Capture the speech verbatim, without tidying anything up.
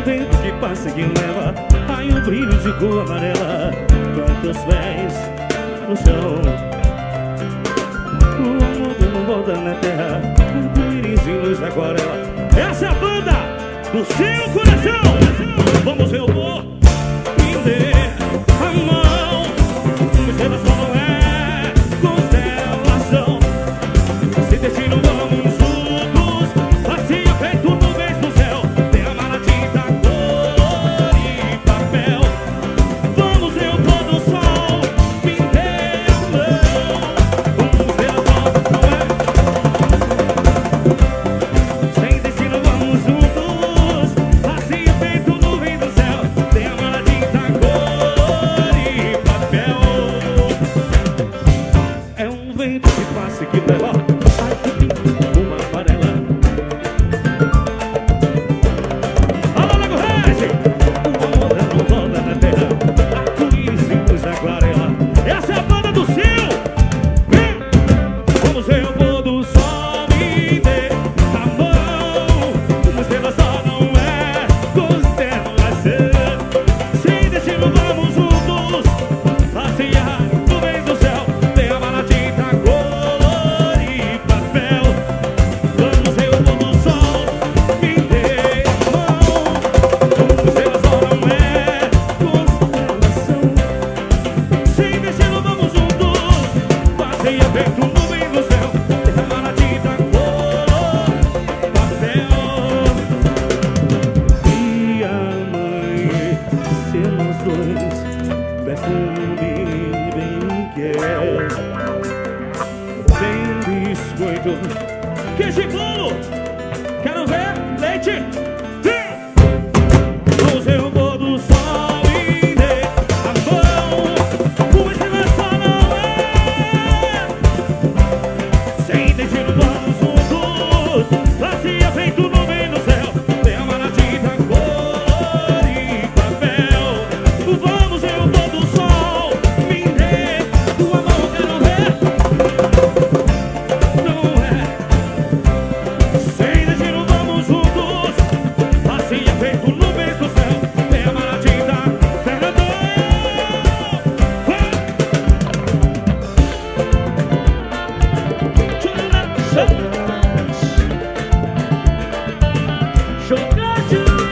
vento que passa e que leva, ai o brilho de cor amarela, quantos pés no chão. O amor dando volta na terra, arco-íris em luz da aquarela. Essa é a banda do seu coração. Vamos ver o amor me dê a mão. Constelação não é constelação. Se destino vamos juntos, assim é feito nuvens no céu. Tem a mala, tinta, cor e papel. Vamos ver o pôr do sol, me dê a mão. Constelação não é. Sem destino vamos juntos, assim é feito nuvens no céu. Tem a mala, tinta, cor e papel. É um vento que passa e que leva, ai que lindo, uma aquarela. Alô, Lago Regi! O amor não volta na terra, arco-íris em luz da aquarela. Essa é a banda do Sil! Vem! Vamos ver o pôr do sol, me dê a mão. Uma estrela só não é constelação. Sem destino vamos juntos, passear nuvens do céu. Tem a mala, tinta, cor e papel. Vamos ver o pôr do sol, me dê a mão. Uma estrela só não é constelação. Sem destino vamos juntos, passeia feito nuvem no céu. Tem a mala, tinta, cor, papel. E amanhecer nós dois, perfume bem quer, bem biscoito, queijo e bolo. Quero ver leite. Vem! Vamos ver o pôr do sol, me dê a mão. Uma estrela só não é. Sem destino vamos juntos, passeia feito nuvem no céu. Tem a mala, tinta, cor e papel. Vamos ver o pôr do sol, me dê tua mão, quero ver. Não é. Sem destino vamos juntos, passeia feito nuvens no céu. Tem a mala, tinta, Fernandão. Vai! Jogar